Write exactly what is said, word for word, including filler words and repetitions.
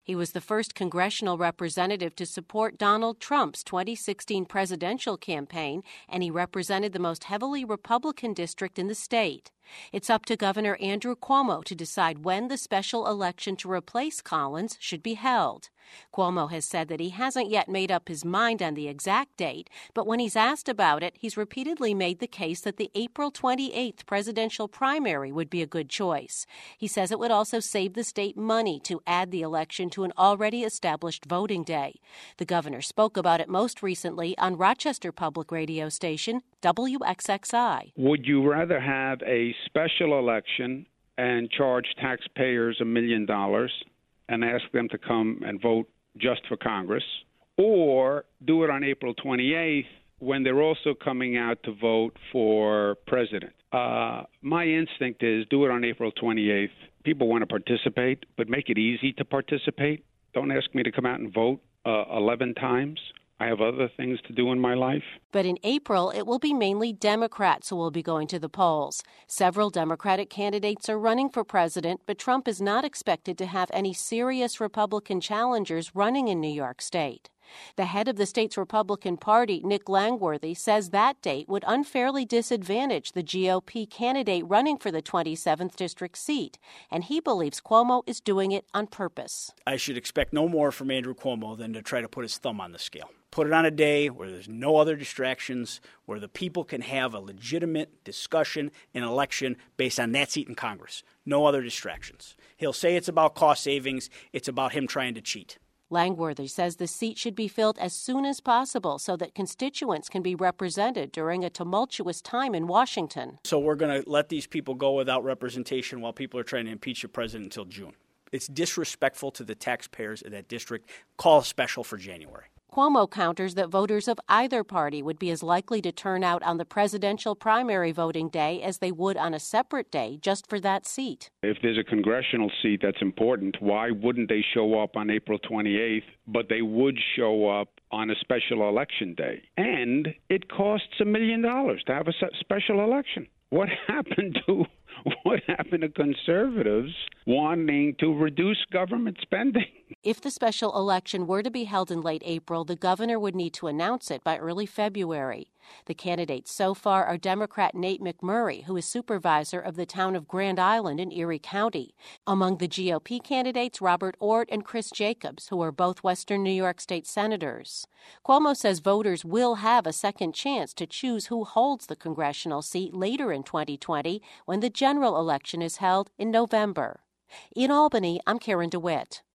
He was the first congressional representative to support Donald Trump's twenty sixteen presidential campaign, and he represented the most heavily Republican district in the state. It's up to Governor Andrew Cuomo to decide when the special election to replace Collins should be held. Cuomo has said that he hasn't yet made up his mind on the exact date, but when he's asked about it, he's repeatedly made the case that the April twenty-eighth presidential primary would be a good choice. He says it would also save the state money to add the election to an already established voting day. The governor spoke about it most recently on Rochester Public Radio station W X X I. Would you rather have a special election and charge taxpayers a million dollars and ask them to come and vote just for Congress, or do it on April twenty-eighth when they're also coming out to vote for president? Uh, my instinct is do it on April twenty-eighth. People want to participate, but make it easy to participate. Don't ask me to come out and vote uh, eleven times. I have other things to do in my life. But in April, it will be mainly Democrats who will be going to the polls. Several Democratic candidates are running for president, but Trump is not expected to have any serious Republican challengers running in New York State. The head of the state's Republican Party, Nick Langworthy, says that date would unfairly disadvantage the G O P candidate running for the twenty-seventh district seat, and he believes Cuomo is doing it on purpose. I should expect no more from Andrew Cuomo than to try to put his thumb on the scale. Put it on a day where there's no other distractions, where the people can have a legitimate discussion and election based on that seat in Congress. No other distractions. He'll say it's about cost savings. It's about him trying to cheat. Langworthy says the seat should be filled as soon as possible so that constituents can be represented during a tumultuous time in Washington. So we're going to let these people go without representation while people are trying to impeach the president until June. It's disrespectful to the taxpayers of that district. Call a special for January. Cuomo counters that voters of either party would be as likely to turn out on the presidential primary voting day as they would on a separate day just for that seat. If there's a congressional seat that's important, why wouldn't they show up on April twenty-eighth, but they would show up on a special election day? And it costs a million dollars to have a special election. What happened to what happened to conservatives wanting to reduce government spending? If the special election were to be held in late April, the governor would need to announce it by early February. The candidates so far are Democrat Nate McMurray, who is supervisor of the town of Grand Island in Erie County. Among the G O P candidates, Robert Ort and Chris Jacobs, who are both Western New York State senators. Cuomo says voters will have a second chance to choose who holds the congressional seat later in twenty twenty when the general election is held in November. In Albany, I'm Karen DeWitt.